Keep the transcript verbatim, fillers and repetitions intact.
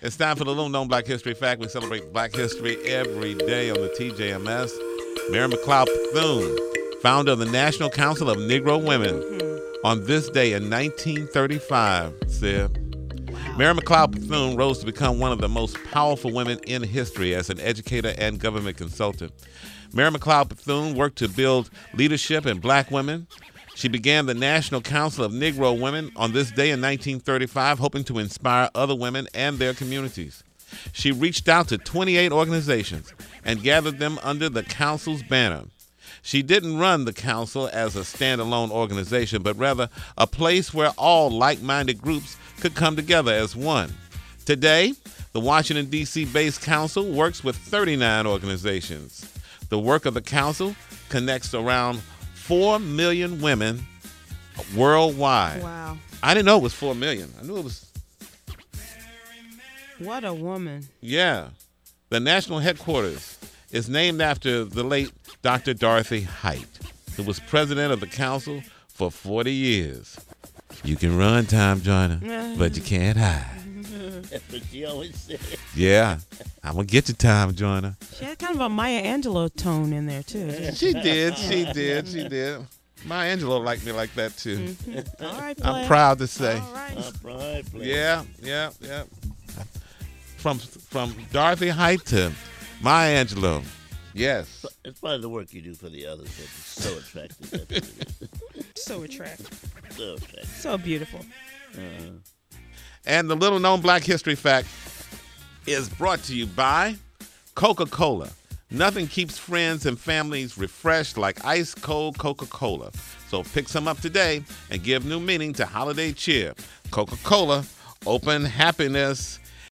It's time for the little known Black History Fact. We celebrate Black history every day on the T J M S. Mary McLeod Bethune, founder of the National Council of Negro Women, mm-hmm. on this day in nineteen thirty-five, said, wow. Mary McLeod Bethune rose to become one of the most powerful women in history as an educator and government consultant. Mary McLeod Bethune worked to build leadership in black women. She began the National Council of Negro Women on this day in nineteen thirty-five, hoping to inspire other women and their communities. She reached out to twenty-eight organizations and gathered them under the council's banner. She didn't run the council as a standalone organization, but rather a place where all like-minded groups could come together as one. Today, the Washington, D C-based council works with thirty-nine organizations. The work of the council connects around four million women worldwide. Wow. I didn't know it was four million. I knew it was. What a woman. Yeah. The national headquarters is named after the late Doctor Dorothy Height, who was president of the council for forty years. You can run, Tom Joyner, but you can't hide. That's what she always said. Yeah. I'm going to get you, Tom Joyner. She had kind of a Maya Angelou tone in there, too. She did. She did. She did. Maya Angelou liked me like that, too. Mm-hmm. All right, I'm proud to say. All right. All right, yeah, yeah, yeah. From from Dorothy Height to Maya Angelou. Yes. It's part of the work you do for the others that's so attractive. That's what it is. So attractive. So attractive. So beautiful. Uh-huh. And the little known Black History Fact is brought to you by Coca-Cola. Nothing keeps friends and families refreshed like ice cold Coca-Cola. So pick some up today and give new meaning to holiday cheer. Coca-Cola, open happiness